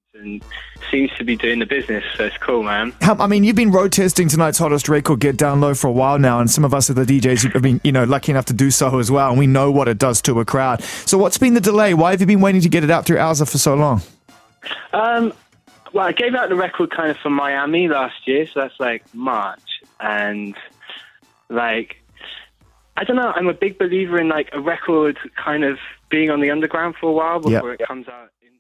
and seems to be doing the business, so it's cool, man. I mean, you've been road testing tonight's hottest record, Get Down Low, for a while now, and some of us are the DJs have been, lucky enough to do so as well, and we know what it does to a crowd. So what's been the delay? Why have you been waiting to get it out through Alza for so long? Well, I gave out the record kind of for Miami last year, so that's like March, and like, I don't know, I'm a big believer in like a record kind of being on the underground for a while before it comes out into